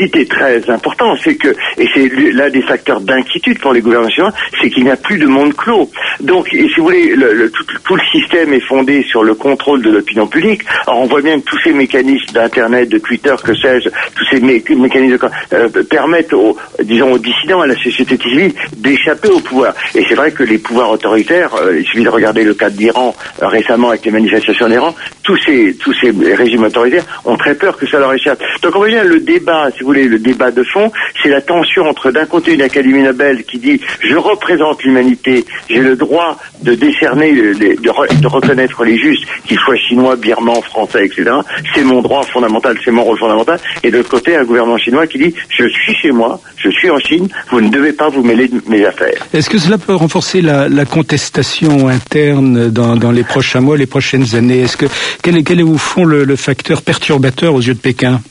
dites est très important, c'est que, et c'est l'un des facteurs d'inquiétude pour les gouvernements chinois, c'est qu'il n'y a plus de monde clos. Donc, et si vous voulez, tout le système est fondé sur le contrôle de l'opinion publique. Alors, on voit bien que tous ces mécanismes d'Internet, de Twitter, que sais-je, tous ces mécanismes permettent aux dissidents, à la société civile, d'échapper au pouvoir. Et c'est vrai que les pouvoirs autoritaires, il suffit de regarder le cas de l'Iran récemment avec les manifestations en Iran, tous ces régimes autoritaires ont très peur que ça leur échappe. Donc on voit bien le débat, si vous voulez, le débat de fond, c'est la tension entre d'un côté une Académie Nobel qui dit je représente l'humanité, j'ai le droit de décerner, de reconnaître les justes, qu'ils soient chinois, birmans, français, etc. C'est mon droit fondamental, c'est mon rôle fondamental. Et de l'autre côté, un gouvernement chinois qui dit je suis chez moi, je suis en Chine, vous ne devez pas vous mêler de mes affaires. Est-ce que cela peut renforcer la contestation interne dans les prochains mois, les prochaines années? Quel est au fond le facteur perturbateur aux yeux de Pékin?